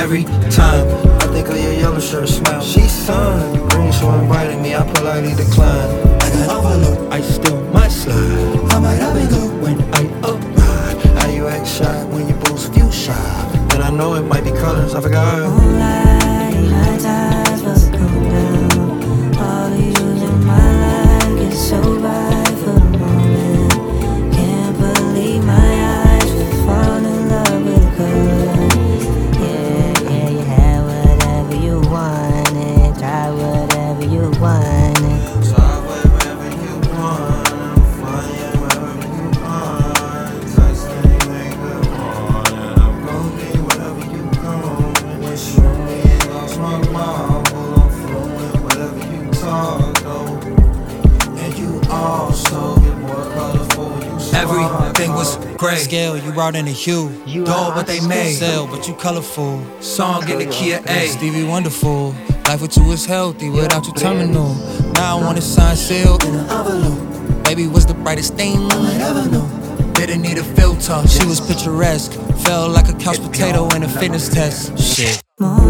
every time I think of your yellow shirt smile. She's sun, green, so inviting me, I politely decline. I got overlooked, I still might slide. I might have it good when I arrive. How you act shy when your boots feel shy? And I know it might be colors, I forgot. Moonlight, night times, but come down. All the use in my life get so bright for the moment. Can't believe my eyes will fall in love with color. Yeah, you have whatever you wanted. Try whatever you wanted. Try whatever you want, I'm flying wherever you want. Texting, make good morning, I'm gon' be wherever you go. And it's true, ain't lost my marble, I'm fluent, whatever you talk though. And you also get more colorful, you smart. Everything was great. Scale, you brought in a hue. Dog, what they made. Sell, but you colorful. Song in the Kia A. Stevie wonderful. Life with you is healthy without you terminal. Now I want to sign sealed in an envelope. Baby was the brightest thing I ever knew. Didn't need a filter. She was picturesque. Felt like a couch potato in a fitness test. Shit. Moonlight,